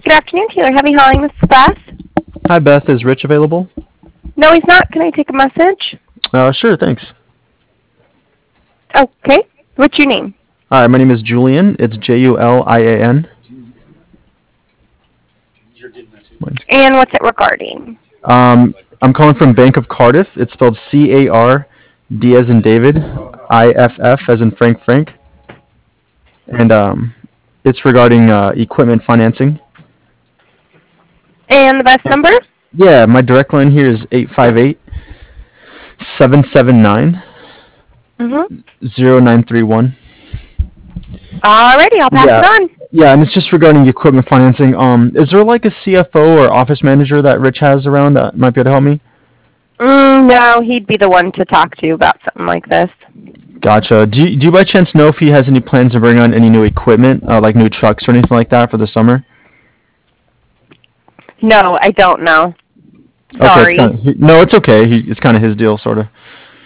Good afternoon, Taylor Heavy Hauling. This is Beth. Hi, Beth. Is Rich available? No, he's not. Can I take a message? Sure, thanks. Okay. What's your name? All right, my name is Julian. It's Julian. And what's it regarding? I'm calling from Bank of Cardiff. It's spelled C-A-R-D as in David, I-F-F as in Frank. And it's regarding equipment financing. And the best number? Yeah, my direct line here is 858-779-0931. Alrighty, I'll pass it on. Yeah, and it's just regarding equipment financing. Is there like a CFO or office manager that Rich has around that might be able to help me? No, he'd be the one to talk to about something like this. Gotcha. Do you by chance know if he has any plans to bring on any new equipment, like new trucks or anything like that for the summer? No, I don't know. Okay, Sorry. no, it's okay. It's kind of his deal, sort of.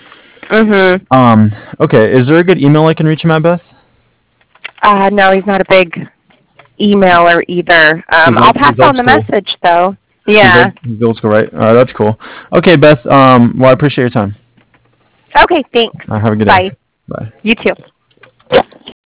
Okay, is there a good email I can reach him at, Beth? No, he's not a big emailer either. I'll pass on the message, though. Yeah. He's old school, right? All right, that's cool. Okay, Beth, well, I appreciate your time. Okay, thanks. Have a good Bye. day. Bye. You too.